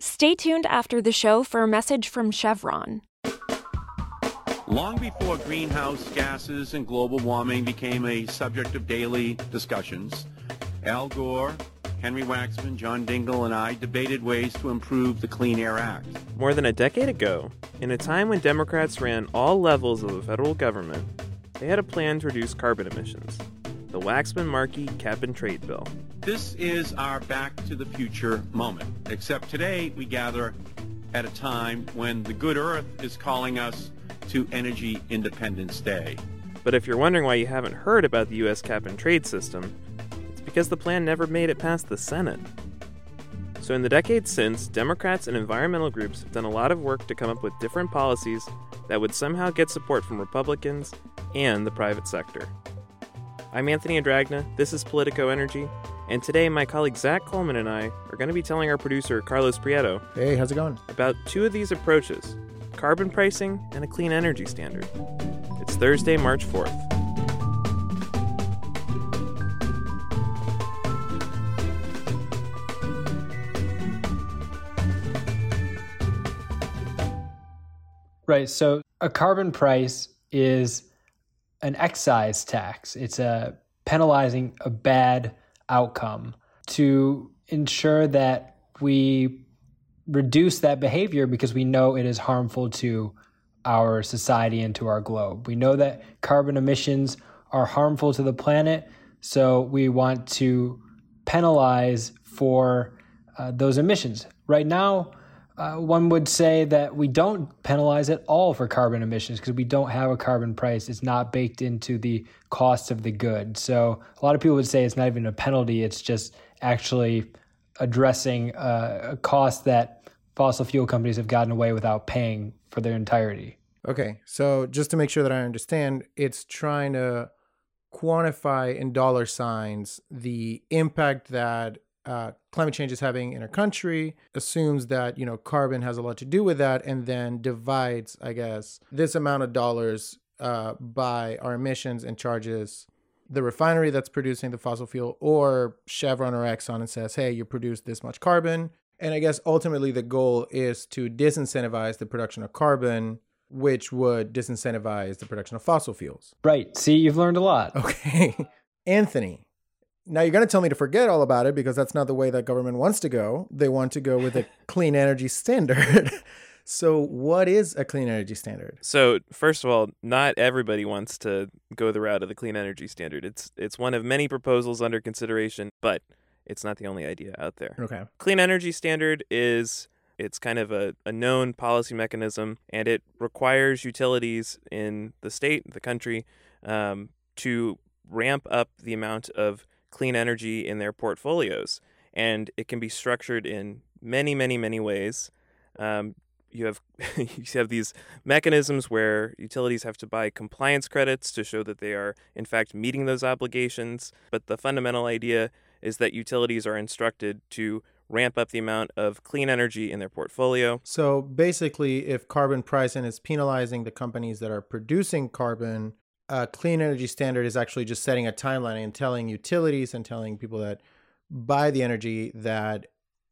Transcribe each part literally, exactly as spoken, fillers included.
Stay tuned after the show for a message from Chevron. Long before greenhouse gases and global warming became a subject of daily discussions, Al Gore, Henry Waxman, John Dingell, and I debated ways to improve the Clean Air Act. More than a decade ago, in a time when Democrats ran all levels of the federal government, they had a plan to reduce carbon emissions, the Waxman-Markey Cap-and-Trade Bill. This is our back to the future moment, except today we gather at a time when the good earth is calling us to Energy Independence Day. But if you're wondering why you haven't heard about the U S cap-and-trade system, it's because the plan never made it past the Senate. So in the decades since, Democrats and environmental groups have done a lot of work to come up with different policies that would somehow get support from Republicans and the private sector. I'm Anthony Adragna, this is Politico Energy, and today my colleague Zach Coleman and I are going to be telling our producer Carlos Prieto Hey, how's it going? about two of these approaches, carbon pricing and a clean energy standard. It's Thursday, March fourth. Right, so a carbon price is an excise tax. It's a penalizing a bad outcome to ensure that we reduce that behavior because we know it is harmful to our society and to our globe. We know that carbon emissions are harmful to the planet, so we want to penalize for uh, those emissions. Right now, uh, one would say that we don't penalize at all for carbon emissions because we don't have a carbon price. It's not baked into the cost of the good. So a lot of people would say it's not even a penalty. It's just actually addressing uh, a cost that fossil fuel companies have gotten away without paying for their entirety. Okay, so just to make sure that I understand, it's trying to quantify in dollar signs the impact that uh, climate change is having in our country, assumes that, you know, carbon has a lot to do with that, and then divides, I guess, this amount of dollars uh, by our emissions and charges the refinery that's producing the fossil fuel or Chevron or Exxon and says, hey, you produced this much carbon. And I guess ultimately the goal is to disincentivize the production of carbon, which would disincentivize the production of fossil fuels. Right. See, you've learned a lot. Okay. Anthony, now you're going to tell me to forget all about it because that's not the way that government wants to go. They want to go with a clean energy standard. So what is a clean energy standard? So first of all, not everybody wants to go the route of the clean energy standard. It's it's one of many proposals under consideration, but it's not the only idea out there. Okay. Clean energy standard is, it's kind of a, a known policy mechanism, and it requires utilities in the state, the country, um, to ramp up the amount of clean energy in their portfolios. And it can be structured in many, many, many ways. Um, you have you have these mechanisms where utilities have to buy compliance credits to show that they are, in fact, meeting those obligations. But the fundamental idea is that utilities are instructed to ramp up the amount of clean energy in their portfolio. So basically, if carbon pricing is penalizing the companies that are producing carbon, a clean energy standard is actually just setting a timeline and telling utilities and telling people that buy the energy that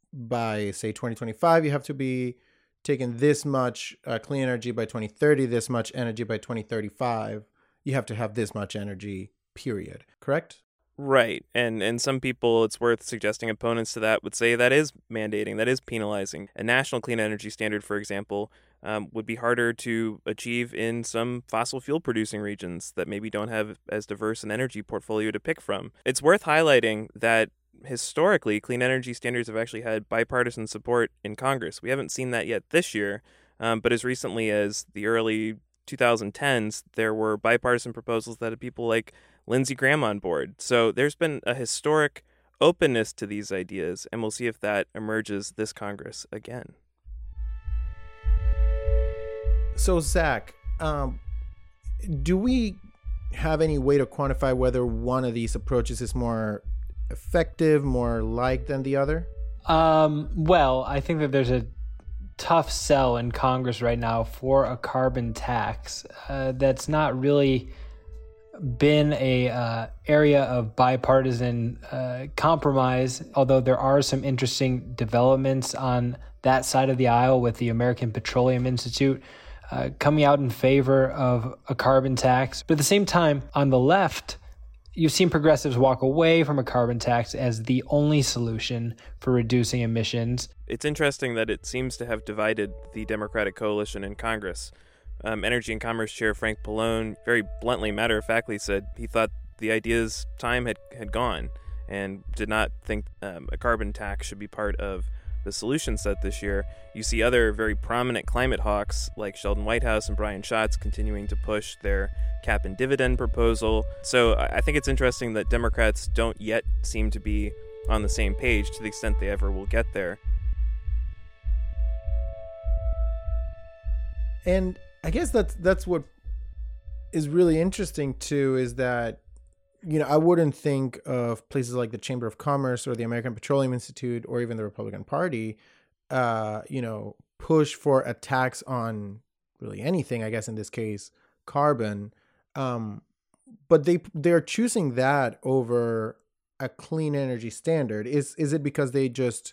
by, say, twenty twenty-five, you have to be taking this much uh, clean energy, by twenty thirty, this much energy by twenty thirty-five. You have to have this much energy, period. Correct? Right. And and some people, it's worth suggesting, opponents to that would say that is mandating, that is penalizing. A national clean energy standard, for example, um, would be harder to achieve in some fossil fuel producing regions that maybe don't have as diverse an energy portfolio to pick from. It's worth highlighting that historically, clean energy standards have actually had bipartisan support in Congress. We haven't seen that yet this year, um, but as recently as the early twenty tens, there were bipartisan proposals that had people like Lindsey Graham on board. So there's been a historic openness to these ideas, and we'll see if that emerges this Congress again. So, Zach, um, do we have any way to quantify whether one of these approaches is more effective, more liked than the other? Um, well, I think that there's a tough sell in Congress right now for a carbon tax uh, that's not really been a uh, area of bipartisan uh, compromise, although there are some interesting developments on that side of the aisle with the American Petroleum Institute uh, coming out in favor of a carbon tax. But at the same time, on the left, you've seen progressives walk away from a carbon tax as the only solution for reducing emissions. It's interesting that it seems to have divided the Democratic coalition in Congress. Um, Energy and Commerce Chair Frank Pallone very bluntly, matter-of-factly said he thought the idea's time had, had gone and did not think um, a carbon tax should be part of the solution set this year. You see other very prominent climate hawks like Sheldon Whitehouse and Brian Schatz continuing to push their cap and dividend proposal. So I think it's interesting that Democrats don't yet seem to be on the same page to the extent they ever will get there. And I guess that's that's what is really interesting too, is that, you know, I wouldn't think of places like the Chamber of Commerce or the American Petroleum Institute or even the Republican Party, uh, you know, push for a tax on really anything, I guess in this case, carbon. Um, but they they're choosing that over a clean energy standard. Is is it because they just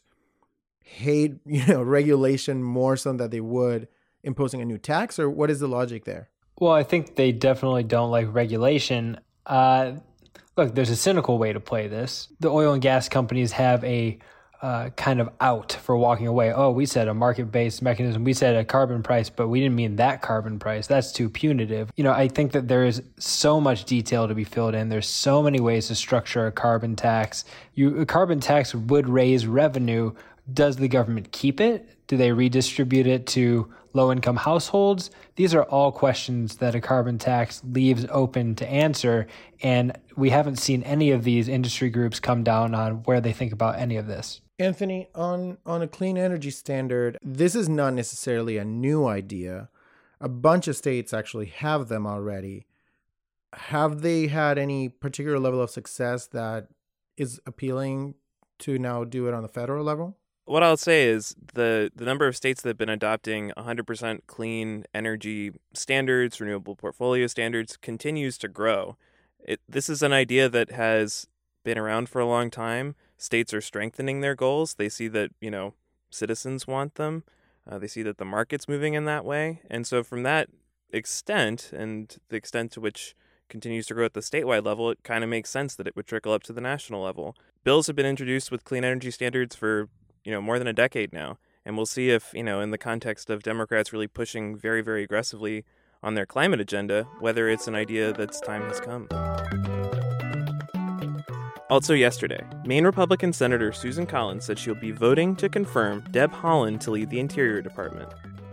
hate, you know, regulation more so than they would imposing a new tax, or what is the logic there? Well, I think they definitely don't like regulation. Uh, look, there's a cynical way to play this. The oil and gas companies have a uh, kind of out for walking away. Oh, we said a market-based mechanism. We said a carbon price, but we didn't mean that carbon price. That's too punitive. You know, I think that there is so much detail to be filled in. There's so many ways to structure a carbon tax. You, a carbon tax would raise revenue. Does the government keep it? Do they redistribute it to low-income households? These are all questions that a carbon tax leaves open to answer, and we haven't seen any of these industry groups come down on where they think about any of this. Anthony, on, on a clean energy standard, this is not necessarily a new idea. A bunch of states actually have them already. Have they had any particular level of success that is appealing to now do it on the federal level? What I'll say is the, the number of states that have been adopting one hundred percent clean energy standards, renewable portfolio standards, continues to grow. It, this is an idea that has been around for a long time. States are strengthening their goals. They see that, you know, citizens want them. Uh, they see that the market's moving in that way. And so from that extent, and the extent to which continues to grow at the statewide level, it kind of makes sense that it would trickle up to the national level. Bills have been introduced with clean energy standards for you know, more than a decade now. And we'll see if, you know, in the context of Democrats really pushing very, very aggressively on their climate agenda, whether it's an idea that's time has come. Also yesterday, Maine Republican Senator Susan Collins said she'll be voting to confirm Deb Haaland to lead the Interior Department.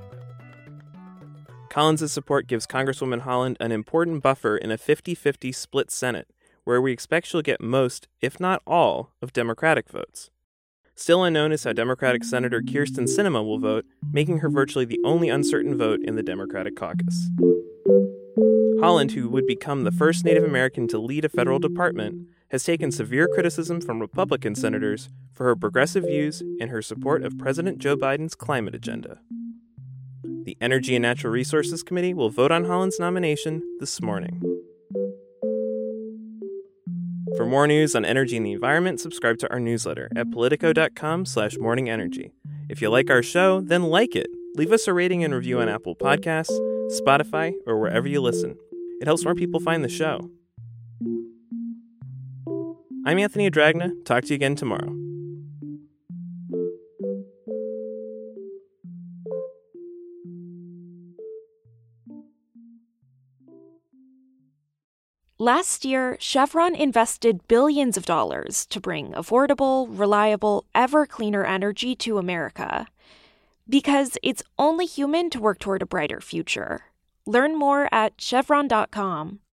Collins' support gives Congresswoman Haaland an important buffer in a fifty-fifty split Senate, where we expect she'll get most, if not all, of Democratic votes. Still unknown is how Democratic Senator Kyrsten Sinema will vote, making her virtually the only uncertain vote in the Democratic caucus. Haaland, who would become the first Native American to lead a federal department, has taken severe criticism from Republican senators for her progressive views and her support of President Joe Biden's climate agenda. The Energy and Natural Resources Committee will vote on Haaland's nomination this morning. For more news on energy and the environment, subscribe to our newsletter at politico.com slash morningenergy. If you like our show, then like it. Leave us a rating and review on Apple Podcasts, Spotify, or wherever you listen. It helps more people find the show. I'm Anthony Adragna. Talk to you again tomorrow. Last year, Chevron invested billions of dollars to bring affordable, reliable, ever cleaner energy to America. Because it's only human to work toward a brighter future. Learn more at chevron dot com.